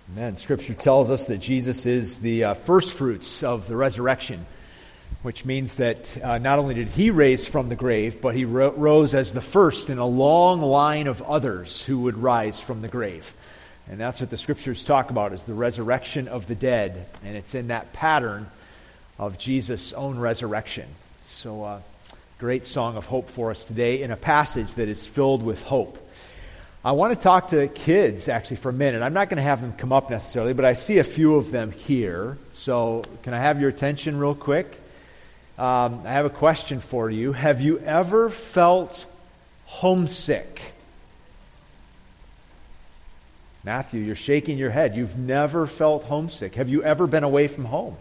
Amen. Scripture tells us that Jesus is the first fruits of the resurrection, which means that not only did he raise from the grave, but he rose as the first in a long line of others who would rise from the grave. And that's what the Scriptures talk about, is the resurrection of the dead. And it's in that pattern of Jesus' own resurrection. So great song of hope for us today in a passage that is filled with hope. I want to talk to kids, actually, for a minute. I'm not going to have them come up necessarily, but I see a few of them here. So can I have your attention real quick? I have a question for you. Have you ever felt homesick? Matthew, you're shaking your head. You've never felt homesick. Have you ever been away from home?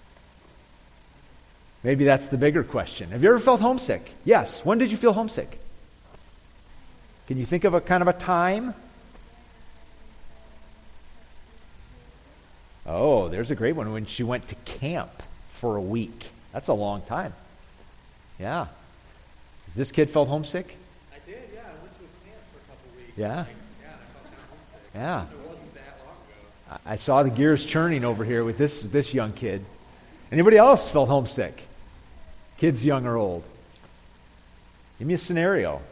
Maybe that's the bigger question. Have you ever felt homesick? Yes. When did you feel homesick? Can you think of a kind of a time? Oh, there's a great one, when she went to camp for a week. That's a long time. Yeah. Has this kid felt homesick? I did, yeah. I went to a camp for a couple weeks. Yeah? Yeah, and I felt kind of homesick. Yeah. It wasn't that long ago. I saw the gears churning over here with this young kid. Anybody else felt homesick? Kids young or old? Give me a scenario.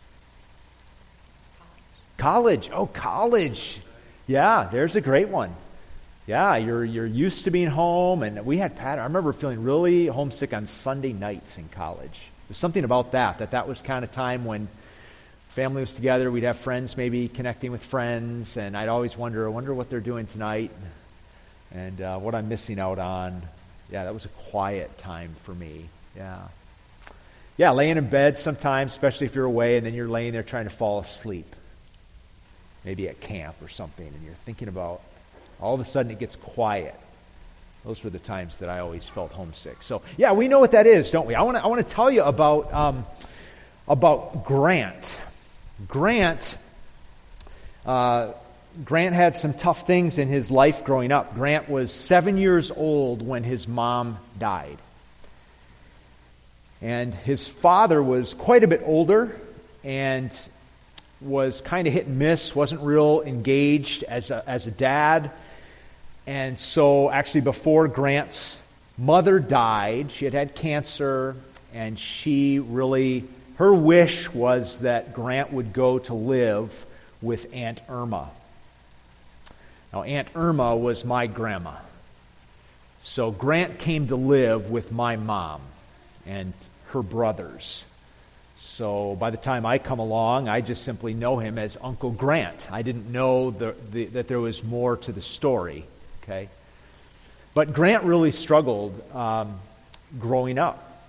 College. Oh, college. Yeah, there's a great one. Yeah, you're used to being home, and we had pattern. I remember feeling really homesick on Sunday nights in college. There's something about that was kind of time when family was together. We'd have friends maybe connecting with friends, and I'd always wonder what they're doing tonight and what I'm missing out on. Yeah, that was a quiet time for me. Yeah, laying in bed sometimes, especially if you're away, and then you're laying there trying to fall asleep. Maybe at camp or something, and you're thinking about, all of a sudden it gets quiet. Those were the times that I always felt homesick. So, yeah, we know what that is, don't we? I want to tell you about Grant. Grant had some tough things in his life growing up. Grant was 7 years old when his mom died. And his father was quite a bit older and was kind of hit and miss, wasn't real engaged as a dad. And so actually before Grant's mother died, she had had cancer, and her wish was that Grant would go to live with Aunt Irma. Now, Aunt Irma was my grandma. So Grant came to live with my mom and her brothers. So by the time I come along, I just simply know him as Uncle Grant. I didn't know that there was more to the story, okay? But Grant really struggled growing up.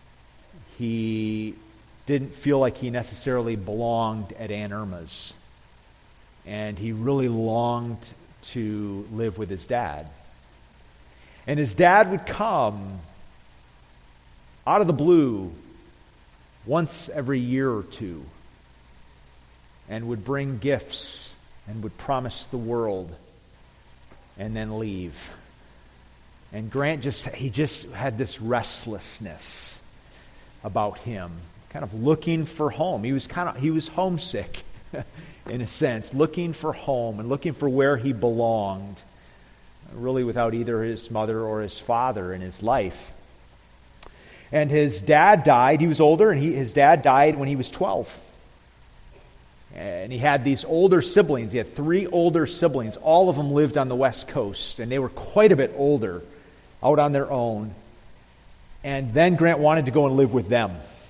He didn't feel like he necessarily belonged at Aunt Irma's. And he really longed to live with his dad. And his dad would come out of the blue once every year or two, and would bring gifts and would promise the world and then leave. And Grant just had this restlessness about him, kind of looking for home. He was homesick in a sense, looking for home and looking for where he belonged, really without either his mother or his father in his life. And his dad died. He was older, and his dad died when he was 12. And he had these older siblings. He had 3 older siblings. All of them lived on the West Coast, and they were quite a bit older, out on their own. And then Grant wanted to go and live with them.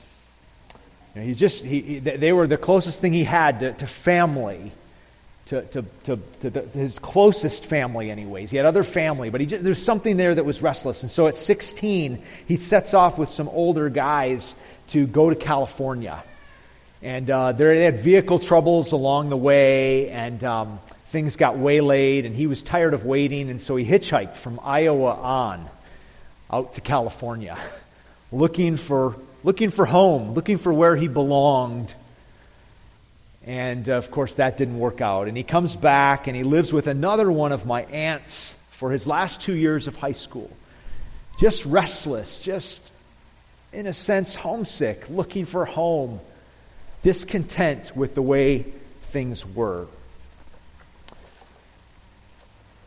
They were the closest thing he had to family, to his closest family anyways. He had other family, but there's something there that was restless. And so at 16, he sets off with some older guys to go to California. And they had vehicle troubles along the way, and things got waylaid, and he was tired of waiting, and so he hitchhiked from Iowa on out to California, looking for home, looking for where he belonged. And, of course, that didn't work out. And he comes back, and he lives with another one of my aunts for his last 2 years of high school. Just restless, just, in a sense, homesick, looking for home, discontent with the way things were.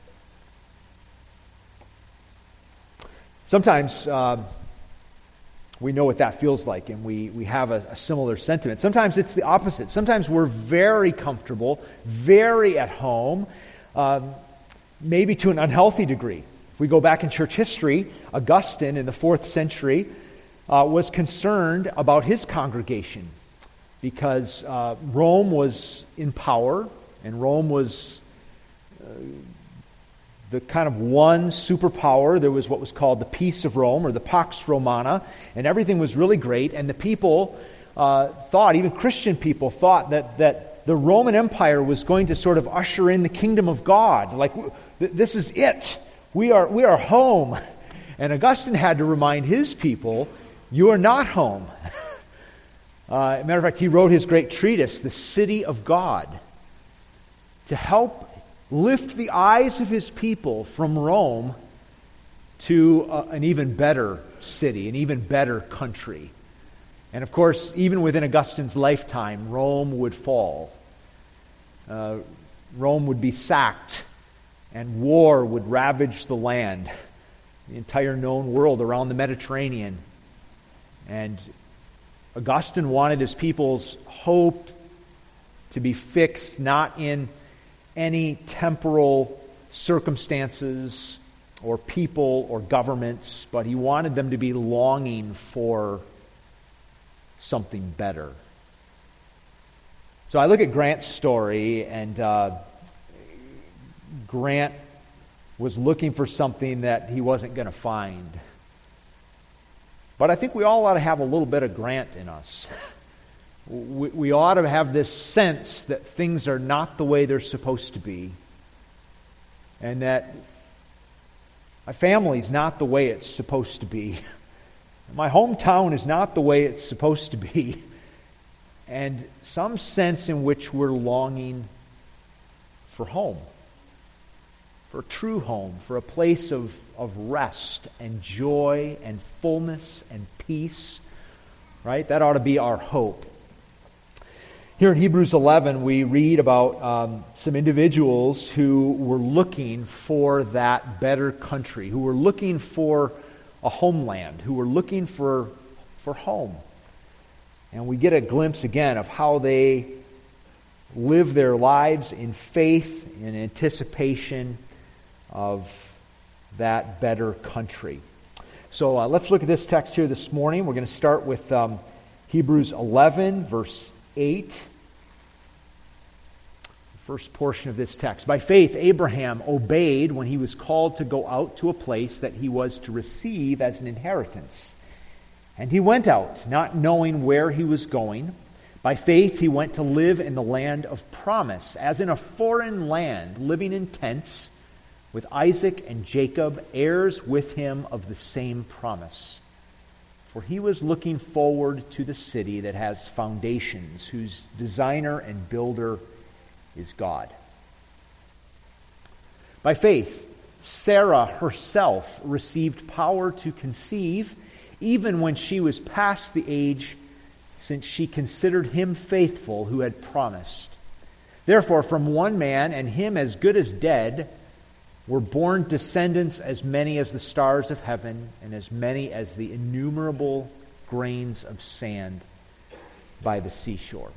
Sometimes we know what that feels like, and we have a similar sentiment. Sometimes it's the opposite. Sometimes we're very comfortable, very at home, maybe to an unhealthy degree. If we go back in church history, Augustine in the 4th century was concerned about his congregation because Rome was in power, and Rome was the kind of one superpower. There was what was called the Peace of Rome, or the Pax Romana, and everything was really great. And the people thought, even Christian people thought, that the Roman Empire was going to sort of usher in the kingdom of God. Like, this is it. We are home. And Augustine had to remind his people, you are not home. Matter of fact, he wrote his great treatise, The City of God, to help lift the eyes of his people from Rome to an even better city, an even better country. And of course, even within Augustine's lifetime, Rome would fall. Rome would be sacked, and war would ravage the land, the entire known world around the Mediterranean. And Augustine wanted his people's hope to be fixed not in any temporal circumstances or people or governments, but he wanted them to be longing for something better. So I look at Grant's story, and Grant was looking for something that he wasn't going to find. But I think we all ought to have a little bit of Grant in us. We ought to have this sense that things are not the way they're supposed to be, and that my family's not the way it's supposed to be. My hometown is not the way it's supposed to be. And some sense in which we're longing for home, for a true home, for a place of rest and joy and fullness and peace, right? That ought to be our hope. Here in Hebrews 11, we read about some individuals who were looking for that better country, who were looking for a homeland, who were looking for home. And we get a glimpse again of how they live their lives in faith, in anticipation of that better country. So let's look at this text here this morning. We're going to start with Hebrews 11, verse 8. First portion of this text. By faith, Abraham obeyed when he was called to go out to a place that he was to receive as an inheritance. And he went out, not knowing where he was going. By faith, he went to live in the land of promise, as in a foreign land, living in tents, with Isaac and Jacob, heirs with him of the same promise. For he was looking forward to the city that has foundations, whose designer and builder is God. By faith, Sarah herself received power to conceive, even when she was past the age, since she considered him faithful who had promised. Therefore, from one man, and him as good as dead, were born descendants as many as the stars of heaven, and as many as the innumerable grains of sand by the seashore.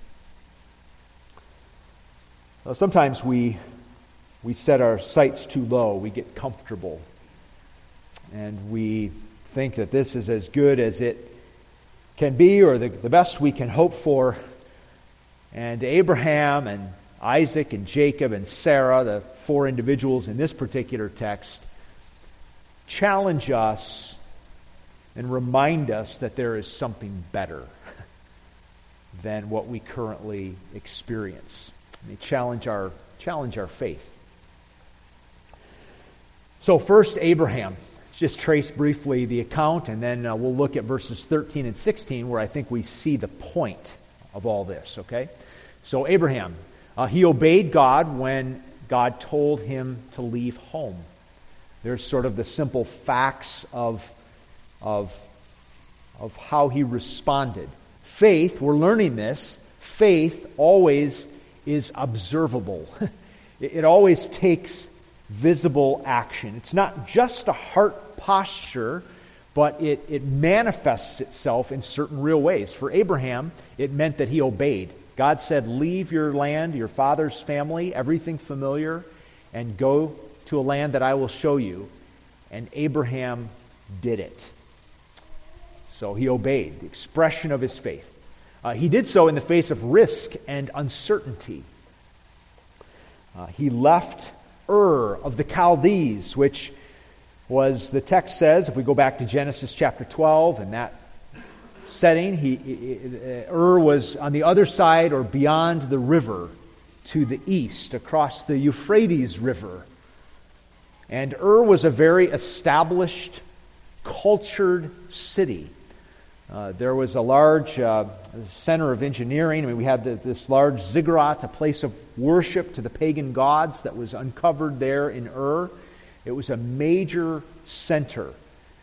Well, sometimes we set our sights too low. We get comfortable. And we think that this is as good as it can be, or the best we can hope for. And Abraham and Isaac and Jacob and Sarah, the four individuals in this particular text, challenge us and remind us that there is something better than what we currently experience. They challenge our faith. So first, Abraham. Let's just trace briefly the account, and then we'll look at verses 13 and 16, where I think we see the point of all this, okay? So Abraham, he obeyed God when God told him to leave home. There's sort of the simple facts of how he responded. Faith, we're learning this, faith always is observable. It always takes visible action. It's not just a heart posture but it manifests itself in certain real ways. For Abraham, it meant that he obeyed. God said, leave your land, your father's family, everything familiar, and go to a land that I will show you. And Abraham did it. So he obeyed, the expression of his faith. He did so in the face of risk and uncertainty. He left Ur of the Chaldees, which was, the text says, if we go back to Genesis chapter 12, in that setting, Ur was on the other side or beyond the river to the east, across the Euphrates River. And Ur was a very established, cultured city. There was a large center of engineering. I mean, we had this large ziggurat, a place of worship to the pagan gods that was uncovered there in Ur. It was a major center.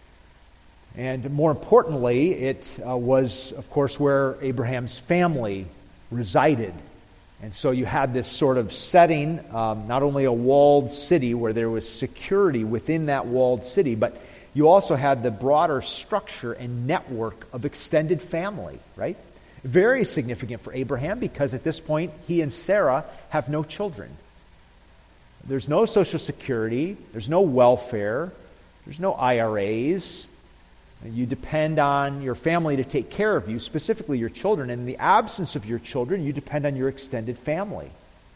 And more importantly, it was, of course, where Abraham's family resided. And so you had this sort of setting, not only a walled city where there was security within that walled city, but you also had the broader structure and network of extended family, right? Very significant for Abraham because at this point, he and Sarah have no children. There's no Social Security, there's no welfare, there's no IRAs. You depend on your family to take care of you, specifically your children. And in the absence of your children, you depend on your extended family.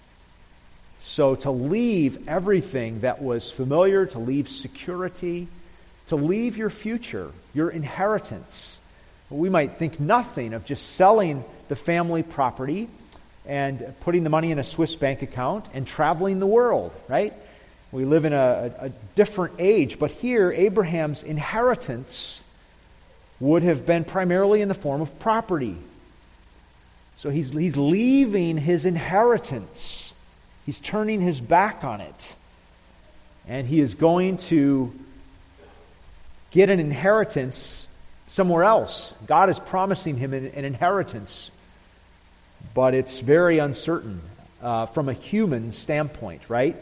So to leave everything that was familiar, to leave security, to leave your future, your inheritance. We might think nothing of just selling the family property and putting the money in a Swiss bank account and traveling the world, right? We live in a different age, but here Abraham's inheritance would have been primarily in the form of property. So he's leaving his inheritance. He's turning his back on it. And he is going to get an inheritance somewhere else. God is promising him an inheritance, but it's very uncertain from a human standpoint, right?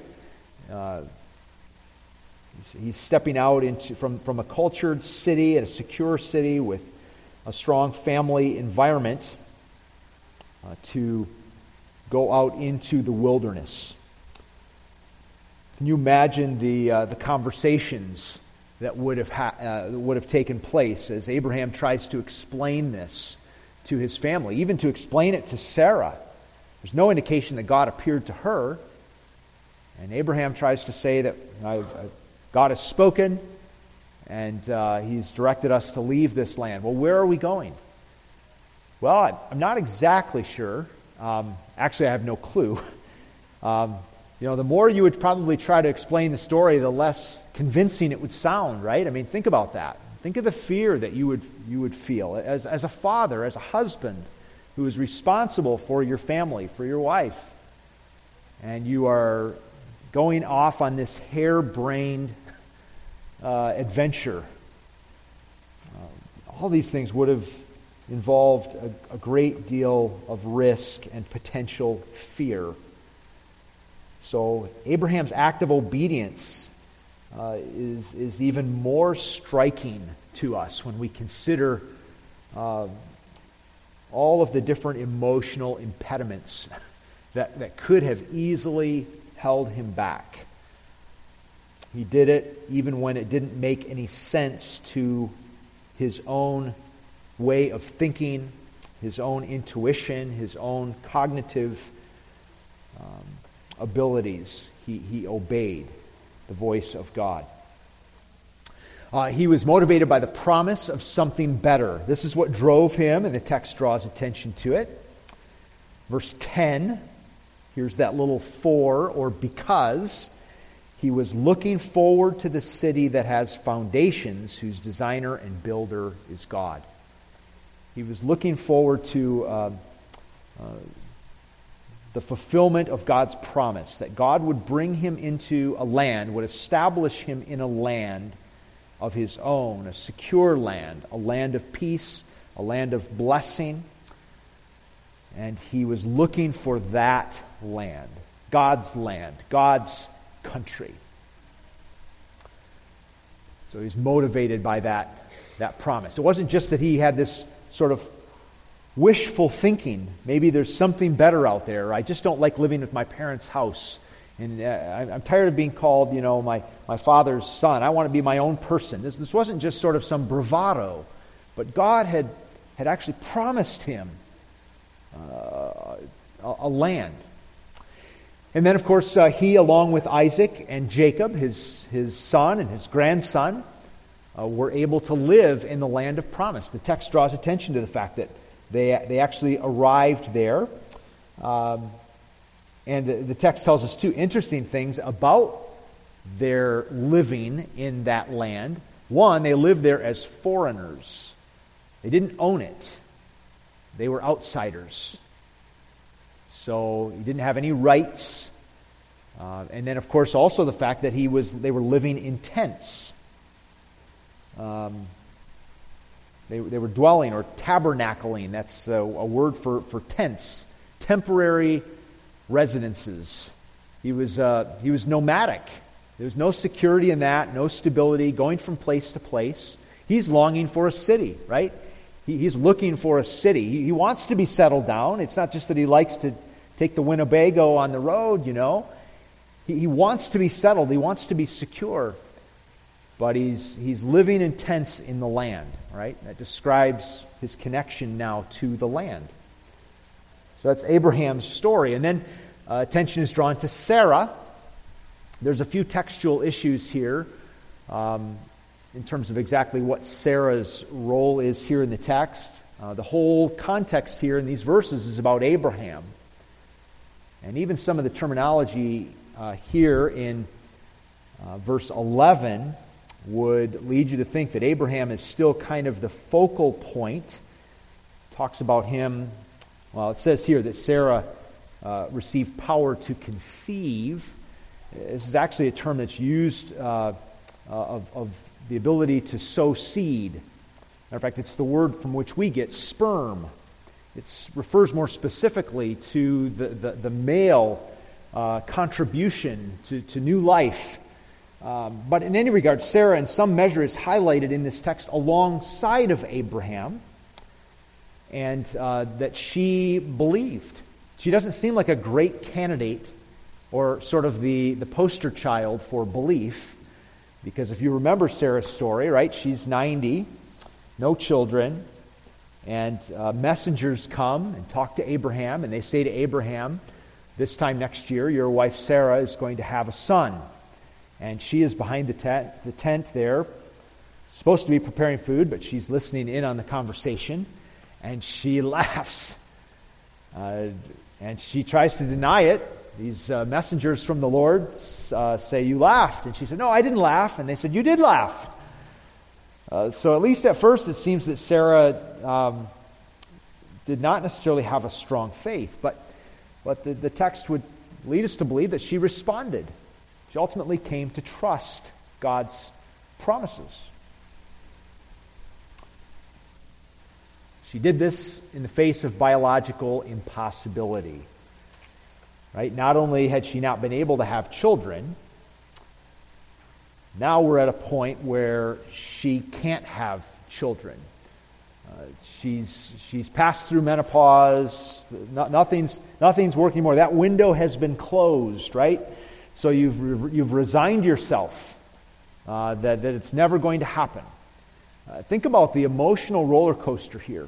He's stepping out from a cultured city and a secure city with a strong family environment to go out into the wilderness. Can you imagine the conversations that would have taken place as Abraham tries to explain this to his family, even to explain it to Sarah? There's no indication that God appeared to her. And Abraham tries to say that God has spoken and he's directed us to leave this land. Well, where are we going? Well, I'm not exactly sure. Actually, I have no clue. The more you would probably try to explain the story, the less convincing it would sound, right? I mean, think about that. Think of the fear that you would feel as a father, as a husband who is responsible for your family, for your wife. And you are going off on this harebrained adventure. All these things would have involved a great deal of risk and potential fear. So Abraham's act of obedience is even more striking to us when we consider all of the different emotional impediments that could have easily held him back. He did it even when it didn't make any sense to his own way of thinking, his own intuition, his own cognitive abilities. He obeyed the voice of God. He was motivated by the promise of something better. This is what drove him, and the text draws attention to it. Verse 10, here's that little for, or because. He was looking forward to the city that has foundations, whose designer and builder is God. He was looking forward to the fulfillment of God's promise, that God would bring him into a land, would establish him in a land of his own, a secure land, a land of peace, a land of blessing. And he was looking for that land, God's country. So he's motivated by that that promise. It wasn't just that he had this sort of wishful thinking. Maybe there's something better out there. I just don't like living with my parents' house. And I'm tired of being called, my father's son. I want to be my own person. This wasn't just sort of some bravado, but God had actually promised him a land. And then, of course, he, along with Isaac and Jacob, his son and his grandson, were able to live in the land of promise. The text draws attention to the fact that they actually arrived there. And the text tells us two interesting things about their living in that land. One, they lived there as foreigners. They didn't own it. They were outsiders. So he didn't have any rights. And then, of course, also the fact that they were living in tents. They were dwelling or tabernacling. That's a word for tents. Temporary residences. He was nomadic. There was no security in that, no stability, going from place to place. He's longing for a city, right? He's looking for a city. He wants to be settled down. It's not just that he likes to take the Winnebago on the road, He wants to be settled. He wants to be secure. But he's living in tents in the land, right? That describes his connection now to the land. So that's Abraham's story. And then attention is drawn to Sarah. There's a few textual issues here in terms of exactly what Sarah's role is here in the text. The whole context here in these verses is about Abraham. And even some of the terminology here in verse 11 would lead you to think that Abraham is still kind of the focal point. Talks about him. Well, it says here that Sarah received power to conceive. This is actually a term that's used of the ability to sow seed. Matter of fact, it's the word from which we get sperm. It refers more specifically to the male contribution to new life. But in any regard, Sarah in some measure is highlighted in this text alongside of Abraham, and that she believed. She doesn't seem like a great candidate or sort of the poster child for belief, because if you remember Sarah's story, right, she's 90, no children, and messengers come and talk to Abraham, and they say to Abraham, this time next year, your wife Sarah is going to have a son. And she is behind the tent there, supposed to be preparing food, but she's listening in on the conversation, and she laughs. And she tries to deny it. These messengers from the Lord say, you laughed. And she said, no, I didn't laugh. And they said, you did laugh. So at least at first it seems that Sarah did not necessarily have a strong faith. But the text would lead us to believe that she responded. She ultimately came to trust God's promises. She did this in the face of biological impossibility. Right? Not only had she not been able to have children, now we're at a point where she can't have children. She's passed through menopause. Nothing's working more. That window has been closed, right? So you've resigned yourself that it's never going to happen. Think about the emotional roller coaster here.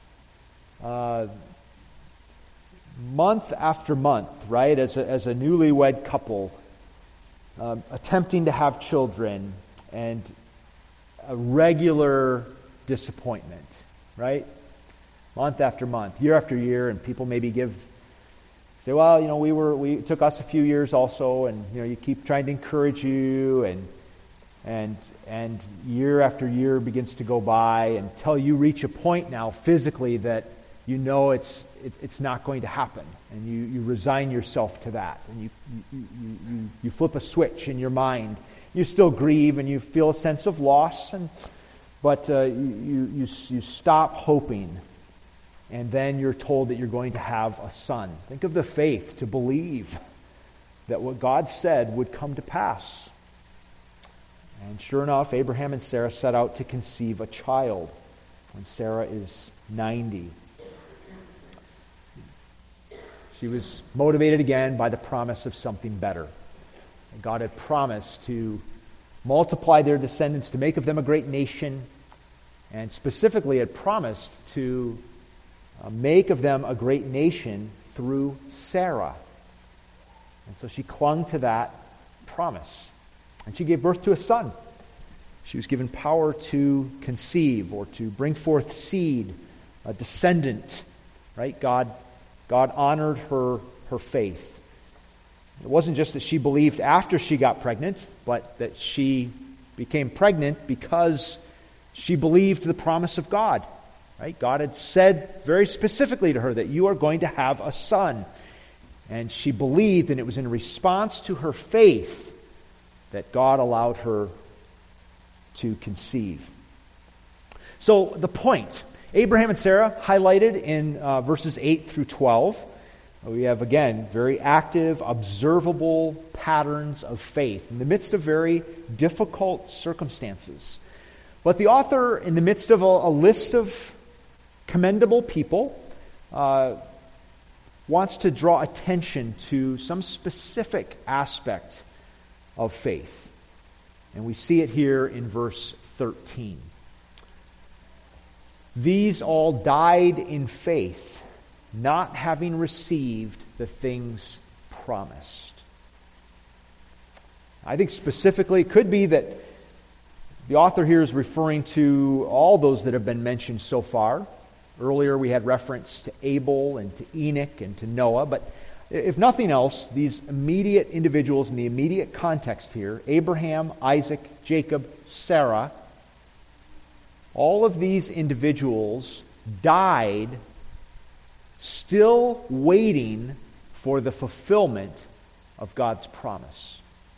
Month after month, right, as a newlywed couple, attempting to have children, and a regular disappointment, right? Month after month, year after year, and people maybe say, well, it took us a few years also, and you keep trying to encourage you, and year after year begins to go by until you reach a point now physically that it's not going to happen, and you resign yourself to that, and you flip a switch in your mind. You still grieve and you feel a sense of loss, but you stop hoping. And then you're told that you're going to have a son. Think of the faith to believe that what God said would come to pass. And sure enough, Abraham and Sarah set out to conceive a child when Sarah is 90. She was motivated again by the promise of something better. And God had promised to multiply their descendants, to make of them a great nation, and specifically had promised to make of them a great nation through Sarah. And so she clung to that promise. And she gave birth to a son. She was given power to conceive or to bring forth seed, a descendant. Right? God honored her faith. It wasn't just that she believed after she got pregnant, but that she became pregnant because she believed the promise of God. Right? God had said very specifically to her that you are going to have a son. And she believed, and it was in response to her faith that God allowed her to conceive. So the point, Abraham and Sarah highlighted in verses 8 through 12. We have, again, very active, observable patterns of faith in the midst of very difficult circumstances. But the author, in the midst of a list of commendable people, wants to draw attention to some specific aspect of faith. And we see it here in verse 13. These all died in faith, not having received the things promised. I think specifically it could be that the author here is referring to all those that have been mentioned so far. Earlier we had reference to Abel and to Enoch and to Noah, but if nothing else, these immediate individuals in the immediate context here, Abraham, Isaac, Jacob, Sarah, all of these individuals died still waiting for the fulfillment of God's promise.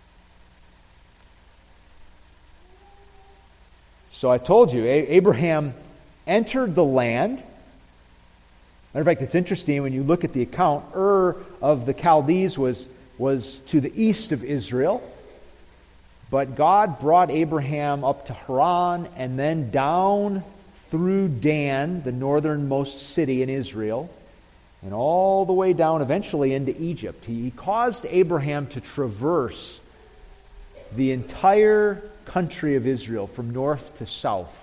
So I told you, Abraham entered the land. Matter of fact, it's interesting when you look at the account, Ur of the Chaldees was to the east of Israel. But God brought Abraham up to Haran and then down through Dan, the northernmost city in Israel, and all the way down eventually into Egypt. He caused Abraham to traverse the entire country of Israel from north to south.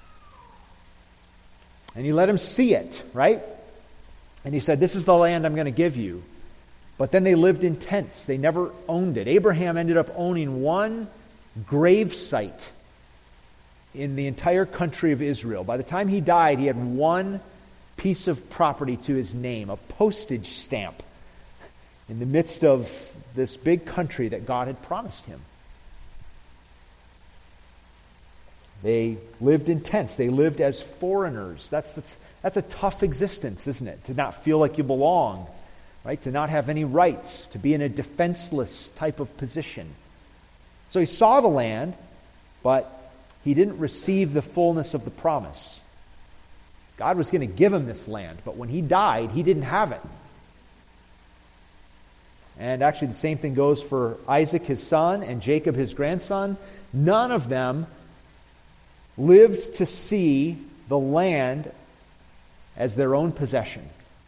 And he let him see it, right? And he said, this is the land I'm going to give you. But then they lived in tents. They never owned it. Abraham ended up owning one grave site in the entire country of Israel. By the time he died, he had one piece of property to his name, a postage stamp, in the midst of this big country that God had promised him. They lived in tents. They lived as foreigners. That's a tough existence, isn't it? To not feel like you belong, right? To not have any rights, to be in a defenseless type of position. So he saw the land, but he didn't receive the fullness of the promise. God was going to give him this land, but when he died, he didn't have it. And actually the same thing goes for Isaac, his son, and Jacob, his grandson. None of them lived to see the land as their own possession.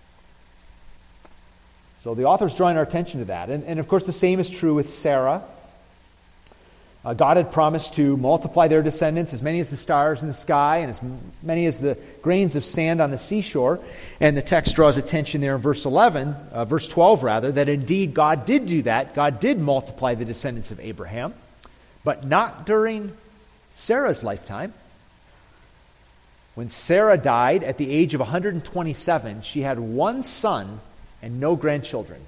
So the author's drawing our attention to that. And of course the same is true with Sarah. God had promised to multiply their descendants, as many as the stars in the sky and as many as the grains of sand on the seashore. And the text draws attention there in verse 12 rather, that indeed God did do that. God did multiply the descendants of Abraham, but not during Sarah's lifetime. When Sarah died at the age of 127, she had one son and no grandchildren.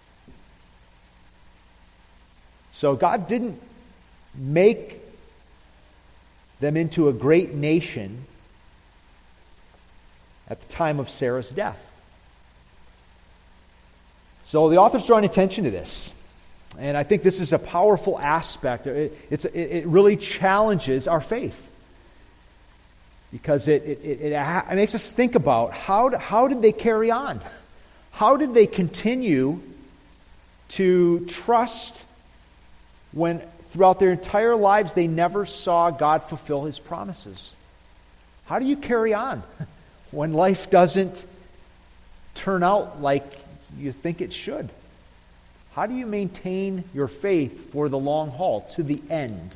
So God didn't make them into a great nation at the time of Sarah's death. So the author's drawing attention to this. And I think this is a powerful aspect. It really challenges our faith. Because it makes us think about how did they carry on? How did they continue to trust when throughout their entire lives, they never saw God fulfill his promises. How do you carry on when life doesn't turn out like you think it should? How do you maintain your faith for the long haul, to the end?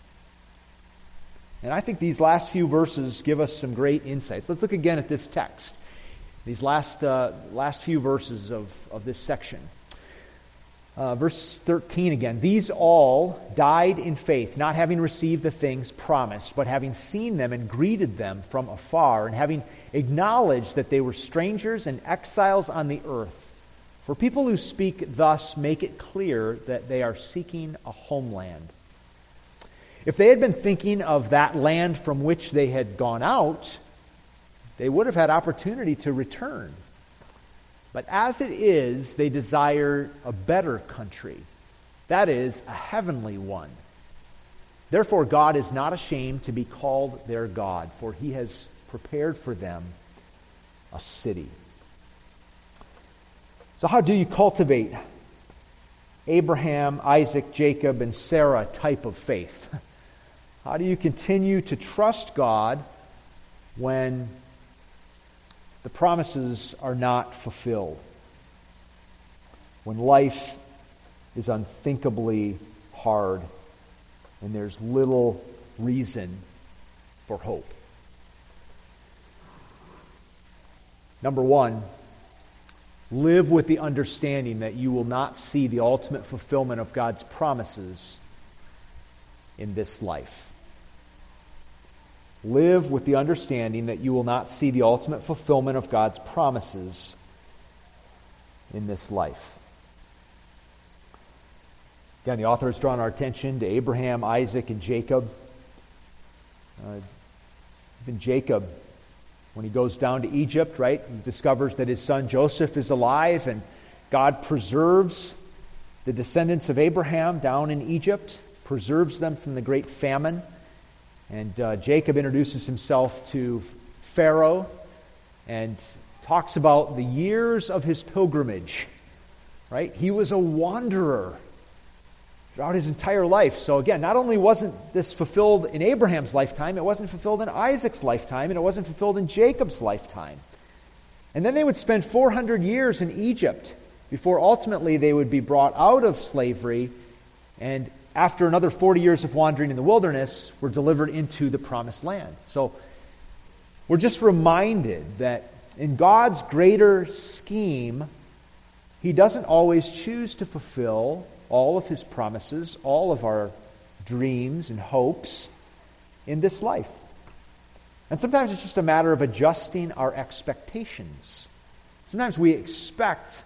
And I think these last few verses give us some great insights. Let's look again at this text, these last few verses of this section. Verse 13 again. These all died in faith, not having received the things promised, but having seen them and greeted them from afar, and having acknowledged that they were strangers and exiles on the earth. For people who speak thus make it clear that they are seeking a homeland. If they had been thinking of that land from which they had gone out, they would have had opportunity to return. But as it is, they desire a better country, that is, a heavenly one. Therefore, God is not ashamed to be called their God, for he has prepared for them a city. So how do you cultivate Abraham, Isaac, Jacob, and Sarah type of faith? How do you continue to trust God when the promises are not fulfilled, when life is unthinkably hard and there's little reason for hope? Number one, live with the understanding that you will not see the ultimate fulfillment of God's promises in this life. Live with the understanding that you will not see the ultimate fulfillment of God's promises in this life. Again, the author has drawn our attention to Abraham, Isaac, and Jacob. Even Jacob, when he goes down to Egypt, right, he discovers that his son Joseph is alive, and God preserves the descendants of Abraham down in Egypt, preserves them from the great famine. And Jacob introduces himself to Pharaoh and talks about the years of his pilgrimage, right? He was a wanderer throughout his entire life. So again, not only wasn't this fulfilled in Abraham's lifetime, it wasn't fulfilled in Isaac's lifetime, and it wasn't fulfilled in Jacob's lifetime. And then they would spend 400 years in Egypt before ultimately they would be brought out of slavery, and after another 40 years of wandering in the wilderness, were delivered into the promised land. So we're just reminded that in God's greater scheme, he doesn't always choose to fulfill all of his promises, all of our dreams and hopes in this life. And sometimes it's just a matter of adjusting our expectations. Sometimes we expect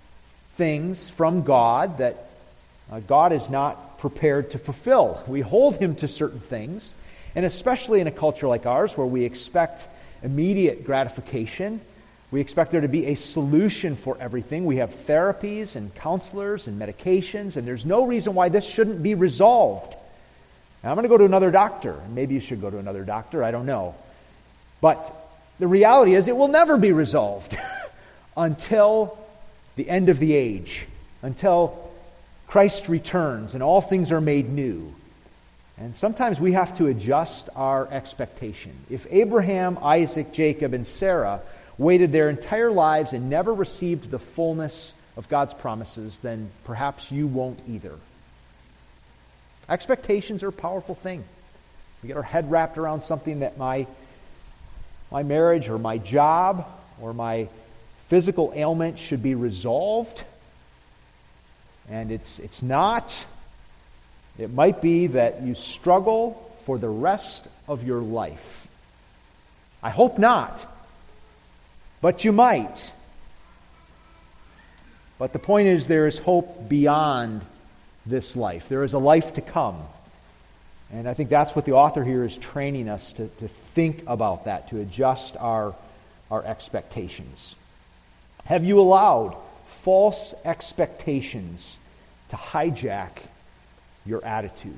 things from God that God is not prepared to fulfill. We hold him to certain things, and especially in a culture like ours where we expect immediate gratification, we expect there to be a solution for everything. We have therapies and counselors and medications, and there's no reason why this shouldn't be resolved. Now, I'm going to go to another doctor. Maybe you should go to another doctor, I don't know. But the reality is it will never be resolved until the end of the age, until Christ returns and all things are made new. And sometimes we have to adjust our expectation. If Abraham, Isaac, Jacob, and Sarah waited their entire lives and never received the fullness of God's promises, then perhaps you won't either. Expectations are a powerful thing. We get our head wrapped around something that my marriage or my job or my physical ailment should be resolved. And it's not. It might be that you struggle for the rest of your life. I hope not, but you might. But the point is, there is hope beyond this life. There is a life to come. And I think that's what the author here is training us to think about that, to adjust our expectations. Have you allowed false expectations to hijack your attitude?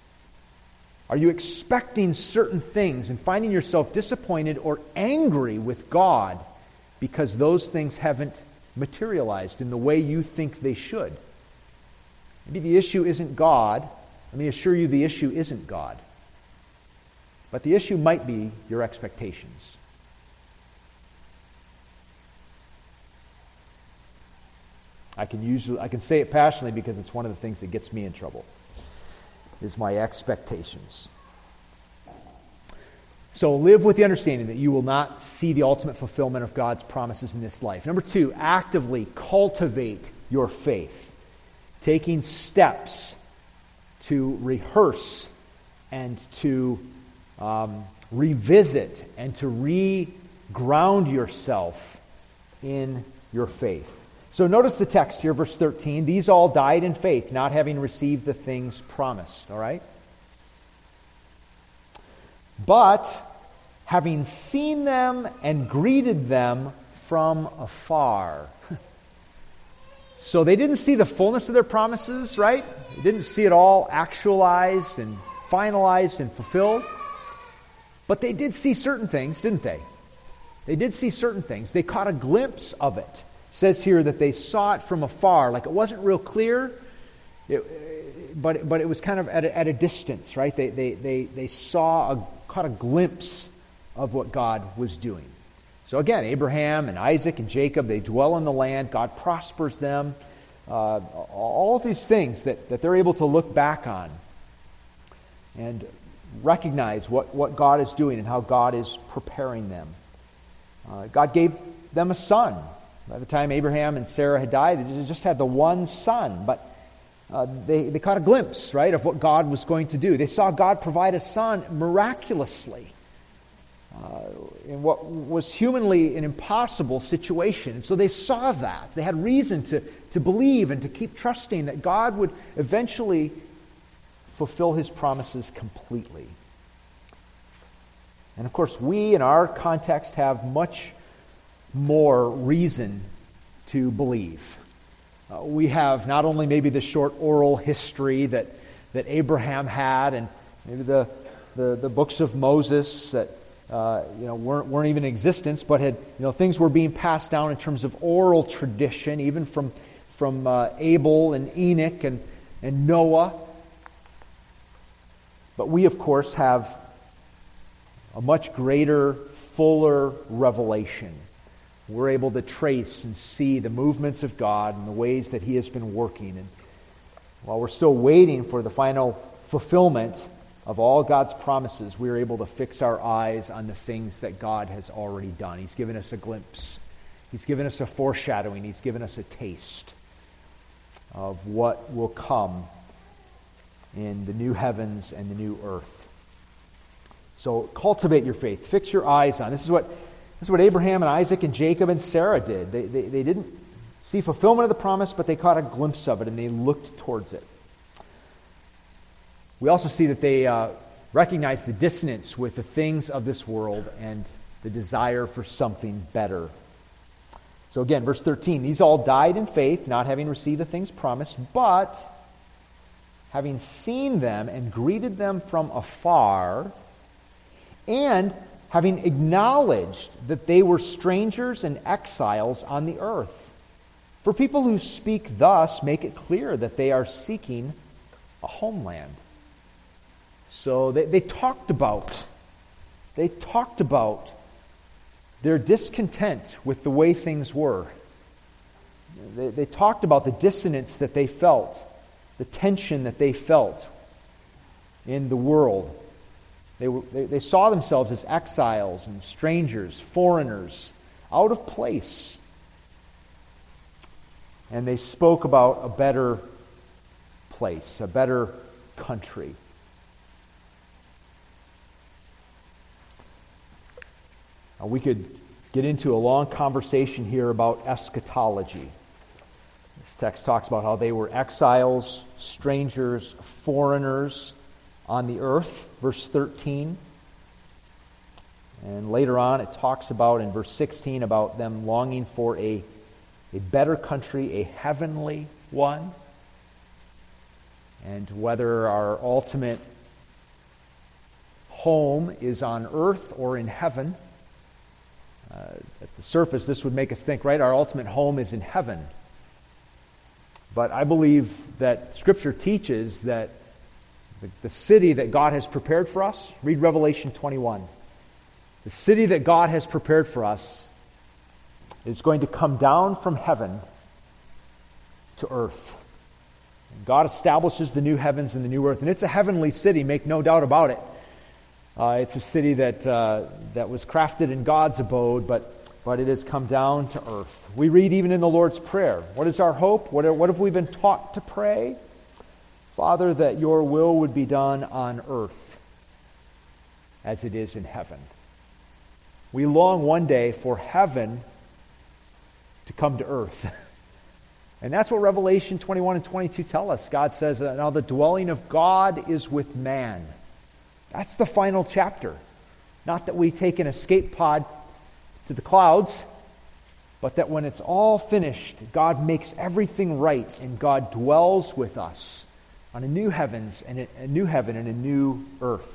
Are you expecting certain things and finding yourself disappointed or angry with God because those things haven't materialized in the way you think they should? Maybe the issue isn't God, let me assure you the issue isn't God. But the issue might be your expectations. I can say it passionately because it's one of the things that gets me in trouble, is my expectations. So live with the understanding that you will not see the ultimate fulfillment of God's promises in this life. Number 2, actively cultivate your faith, taking steps to rehearse and to revisit and to re-ground yourself in your faith. So notice the text here, verse 13. These all died in faith, not having received the things promised. All right? But having seen them and greeted them from afar. So they didn't see the fullness of their promises, right? They didn't see it all actualized and finalized and fulfilled. But they did see certain things, didn't they? They did see certain things. They caught a glimpse of it. It says here that they saw it from afar, like it wasn't real clear, but it was kind of at a distance, right? They caught a glimpse of what God was doing. So again, Abraham and Isaac and Jacob, they dwell in the land. God prospers them. All of these things that they're able to look back on and recognize what God is doing and how God is preparing them. God gave them a son. By the time Abraham and Sarah had died, they just had the one son. But they caught a glimpse, right, of what God was going to do. They saw God provide a son miraculously in what was humanly an impossible situation. And so they saw that. They had reason to believe and to keep trusting that God would eventually fulfill His promises completely. And of course, we in our context have much more reason to believe. We have not only maybe the short oral history that Abraham had, and maybe the books of Moses that weren't even in existence, but had things were being passed down in terms of oral tradition, even from Abel and Enoch and Noah. But we, of course, have a much greater, fuller revelation. We're able to trace and see the movements of God and the ways that He has been working. And while we're still waiting for the final fulfillment of all God's promises, we're able to fix our eyes on the things that God has already done. He's given us a glimpse. He's given us a foreshadowing. He's given us a taste of what will come in the new heavens and the new earth. So cultivate your faith. Fix your eyes on. This is what Abraham and Isaac and Jacob and Sarah did. They didn't see fulfillment of the promise, but they caught a glimpse of it and they looked towards it. We also see that they recognized the dissonance with the things of this world and the desire for something better. So again, verse 13, these all died in faith, not having received the things promised, but having seen them and greeted them from afar, and having acknowledged that they were strangers and exiles on the earth. For people who speak thus make it clear that they are seeking a homeland. So they talked about their discontent with the way things were. They talked about the dissonance that they felt, the tension that they felt in the world. They saw themselves as exiles and strangers, foreigners, out of place. And they spoke about a better place, a better country. Now, we could get into a long conversation here about eschatology. This text talks about how they were exiles, strangers, foreigners on the earth, verse 13. And later on it talks about, in verse 16, about them longing for a better country, a heavenly one. And whether our ultimate home is on earth or in heaven. At the surface, this would make us think, right, our ultimate home is in heaven. But I believe that Scripture teaches that the city that God has prepared for us. Read Revelation 21. The city that God has prepared for us is going to come down from heaven to earth. And God establishes the new heavens and the new earth. And it's a heavenly city, make no doubt about it. It's a city that was crafted in God's abode, but it has come down to earth. We read even in the Lord's Prayer. What is our hope? What have we been taught to pray? Father, that your will would be done on earth as it is in heaven. We long one day for heaven to come to earth. And that's what Revelation 21 and 22 tell us. God says, now the dwelling of God is with man. That's the final chapter. Not that we take an escape pod to the clouds, but that when it's all finished, God makes everything right and God dwells with us on a new heavens and a new heaven and a new earth.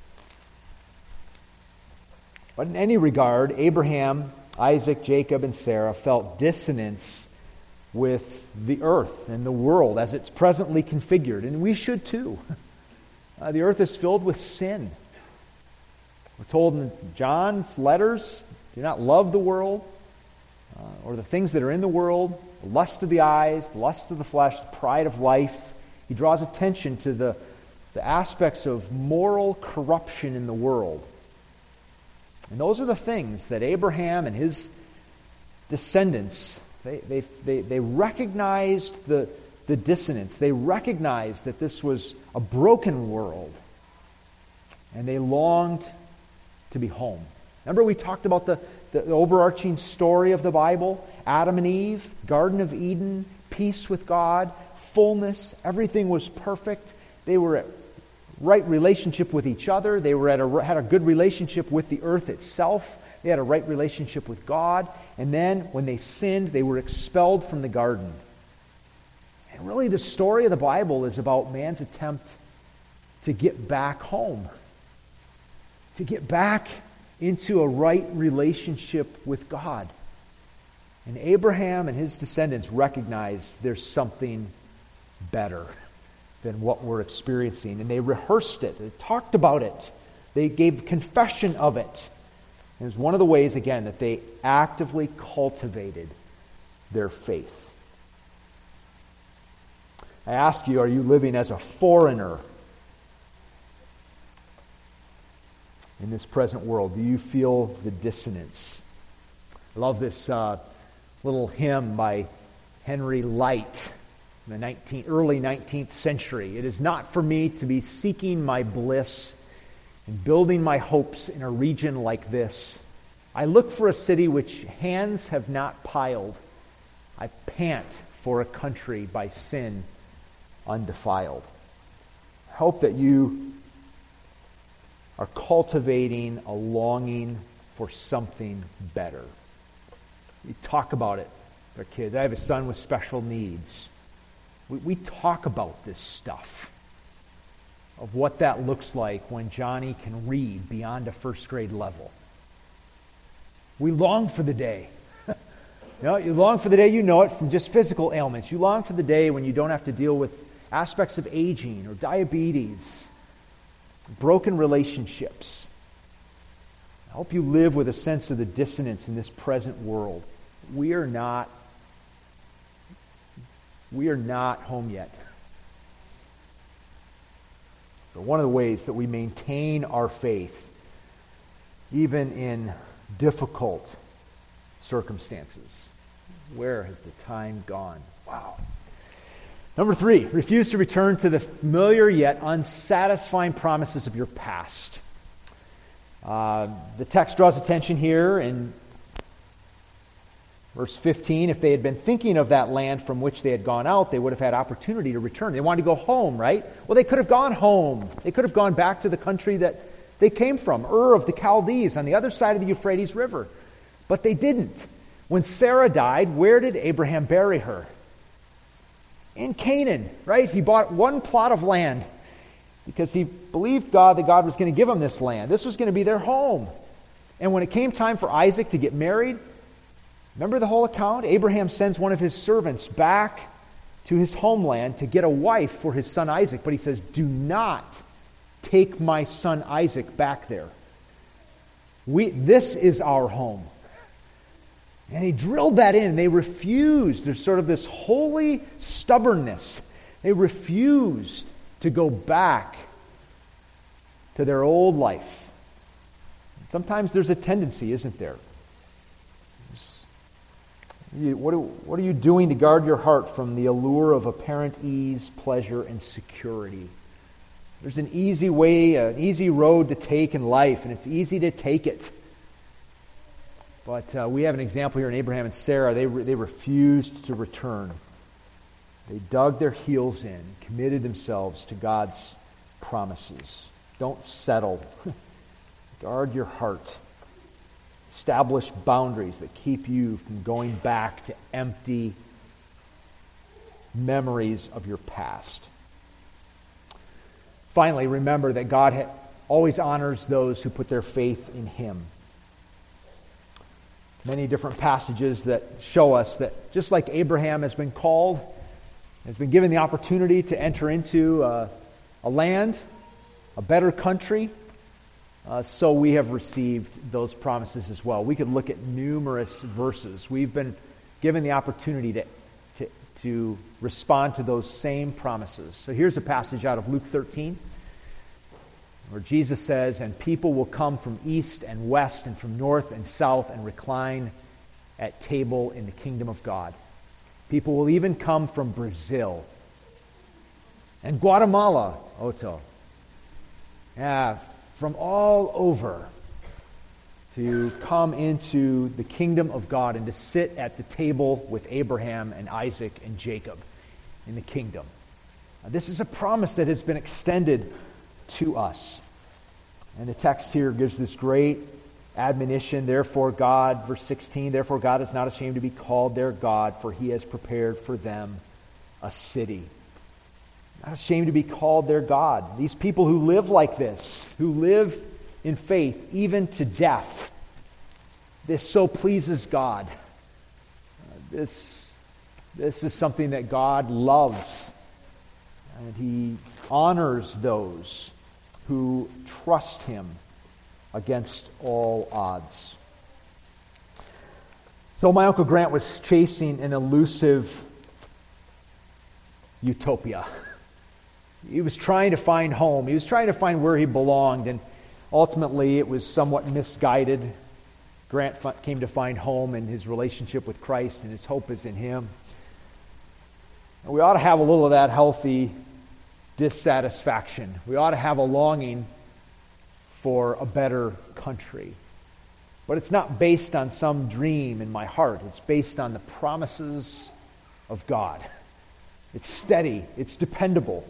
But in any regard, Abraham, Isaac, Jacob, and Sarah felt dissonance with the earth and the world as it's presently configured, and we should too. The earth is filled with sin. We're told in John's letters, do not love the world or the things that are in the world, the lust of the eyes, the lust of the flesh, the pride of life. He draws attention to the aspects of moral corruption in the world. And those are the things that Abraham and his descendants, they recognized the dissonance. They recognized that this was a broken world. And they longed to be home. Remember we talked about the overarching story of the Bible? Adam and Eve, Garden of Eden, peace with God, fullness, everything was perfect. They were at right relationship with each other. They had a good relationship with the earth itself. They had a right relationship with God. And then when they sinned, they were expelled from the garden. And really the story of the Bible is about man's attempt to get back home, to get back into a right relationship with God. And Abraham and his descendants recognized there's something better than what we're experiencing. And they rehearsed it. They talked about it. They gave confession of it. And it was one of the ways, again, that they actively cultivated their faith. I ask you, are you living as a foreigner in this present world? Do you feel the dissonance? I love this little hymn by Henry Light in the early 19th century. It is not for me to be seeking my bliss and building my hopes in a region like this. I look for a city which hands have not piled. I pant for a country by sin undefiled. I hope that you are cultivating a longing for something better. We talk about it with our kids. I have a son with special needs. We talk about this stuff, of what that looks like when Johnny can read beyond a first grade level. We long for the day. You long for the day, you know it from just physical ailments. You long for the day when you don't have to deal with aspects of aging or diabetes, broken relationships. I hope you live with a sense of the dissonance in this present world. We are not home yet. But one of the ways that we maintain our faith, even in difficult circumstances. Where has the time gone? Wow. Number 3, refuse to return to the familiar yet unsatisfying promises of your past. The text draws attention here in verse 15. If they had been thinking of that land from which they had gone out, they would have had opportunity to return. They wanted to go home, right? Well, they could have gone home. They could have gone back to the country that they came from, Ur of the Chaldees, on the other side of the Euphrates River. But they didn't. When Sarah died, where did Abraham bury her? In Canaan, right? He bought one plot of land because he believed God that God was going to give him this land. This was going to be their home. And when it came time for Isaac to get married, remember the whole account? Abraham sends one of his servants back to his homeland to get a wife for his son Isaac. But he says, do not take my son Isaac back there. This is our home. And he drilled that in. They refused. There's sort of this holy stubbornness. They refused to go back to their old life. Sometimes there's a tendency, isn't there? What are you doing to guard your heart from the allure of apparent ease, pleasure, and security? There's an easy way, an easy road to take in life, and it's easy to take it. But we have an example here in Abraham and Sarah. They refused to return. They dug their heels in, committed themselves to God's promises. Don't settle. Guard your heart. Establish boundaries that keep you from going back to empty memories of your past. Finally, remember that God always honors those who put their faith in Him. Many different passages that show us that just like Abraham has been called, has been given the opportunity to enter into a land, a better country, so we have received those promises as well. We could look at numerous verses. We've been given the opportunity to respond to those same promises. So here's a passage out of Luke 13, where Jesus says, and people will come from east and west and from north and south and recline at table in the kingdom of God. People will even come from Brazil and Guatemala, Otto. Yeah, from all over to come into the kingdom of God and to sit at the table with Abraham and Isaac and Jacob in the kingdom. Now, this is a promise that has been extended to us. And the text here gives this great admonition. Therefore God, verse 16, therefore God is not ashamed to be called their God, for He has prepared for them a city. Not ashamed to be called their God. These people who live like this, who live in faith, even to death, this so pleases God. This is something that God loves. And He honors those who trust Him against all odds. So my Uncle Grant was chasing an elusive utopia. He was trying to find home. He was trying to find where he belonged, and ultimately it was somewhat misguided. Grant came to find home in his relationship with Christ, and his hope is in Him. And we ought to have a little of that healthy dissatisfaction. We ought to have a longing for a better country. But it's not based on some dream in my heart. It's based on the promises of God. It's steady. It's dependable.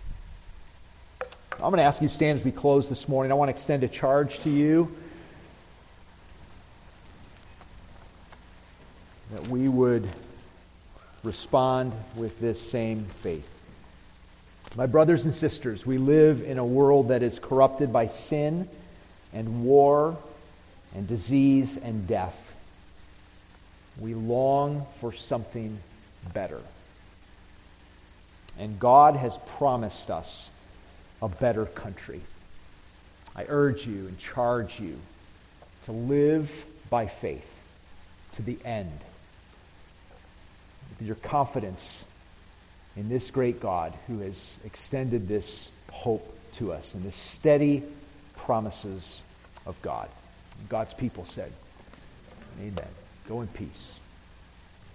I'm going to ask you to stand as we close this morning. I want to extend a charge to you that we would respond with this same faith. My brothers and sisters, we live in a world that is corrupted by sin and war and disease and death. We long for something better. And God has promised us a better country. I urge you and charge you to live by faith to the end, with your confidence in this great God who has extended this hope to us and the steady promises of God. God's people said, amen. Go in peace.